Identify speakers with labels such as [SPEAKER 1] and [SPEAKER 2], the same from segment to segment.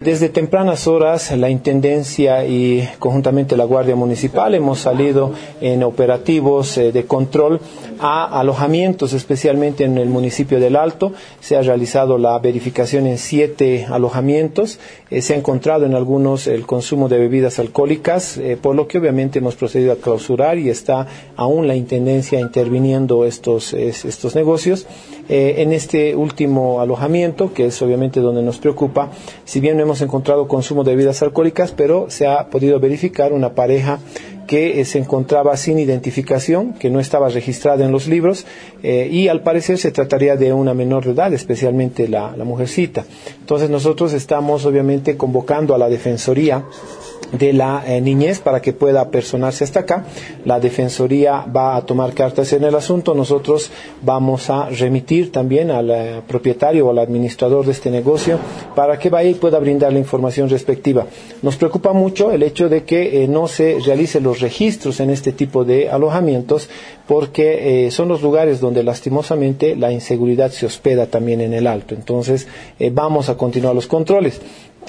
[SPEAKER 1] Desde tempranas horas, la Intendencia y conjuntamente la Guardia Municipal hemos salido en operativos de control a alojamientos, especialmente en el municipio del Alto. Se ha realizado la verificación en 7 alojamientos. Se ha encontrado en algunos el consumo de bebidas alcohólicas, por lo que obviamente hemos procedido a clausurar y está aún la Intendencia interviniendo estos negocios. En este último alojamiento, que es obviamente donde nos preocupa, si bien no hemos encontrado consumo de bebidas alcohólicas, pero se ha podido verificar una pareja que se encontraba sin identificación, que no estaba registrada en los libros, y al parecer se trataría de una menor de edad, especialmente la mujercita. Entonces nosotros estamos obviamente convocando a la Defensoría de la niñez para que pueda apersonarse hasta acá. La Defensoría va a tomar cartas en el asunto. Nosotros vamos a remitir también al propietario o al administrador de este negocio para que vaya y pueda brindar la información respectiva. Nos preocupa mucho el hecho de que no se realicen los registros en este tipo de alojamientos, porque son los lugares donde lastimosamente la inseguridad se hospeda también en el Alto. Entonces vamos a continuar los controles.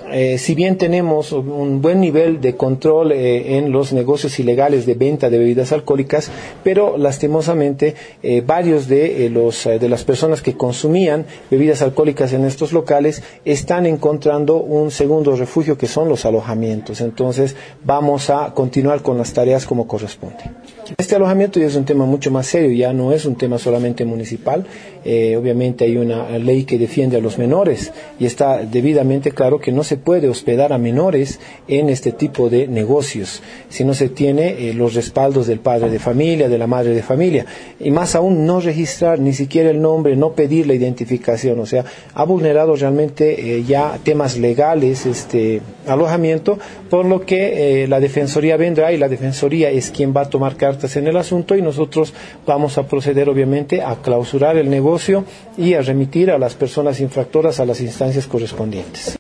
[SPEAKER 1] Si bien tenemos un buen nivel de control en los negocios ilegales de venta de bebidas alcohólicas, pero lastimosamente varios de las personas que consumían bebidas alcohólicas en estos locales están encontrando un segundo refugio, que son los alojamientos. Entonces vamos a continuar con las tareas como corresponde. Este alojamiento ya es un tema mucho más serio, ya no es un tema solamente municipal. Obviamente hay una ley que defiende a los menores y está debidamente claro que no se puede hospedar a menores en este tipo de negocios si no se tiene los respaldos del padre de familia, de la madre de familia, y más aún no registrar ni siquiera el nombre, no pedir la identificación. O sea, ha vulnerado realmente ya temas legales este alojamiento, por lo que la Defensoría vendrá y la Defensoría es quien va a tomar cartas en el asunto, y nosotros vamos a proceder obviamente a clausurar el negocio y a remitir a las personas infractoras a las instancias correspondientes.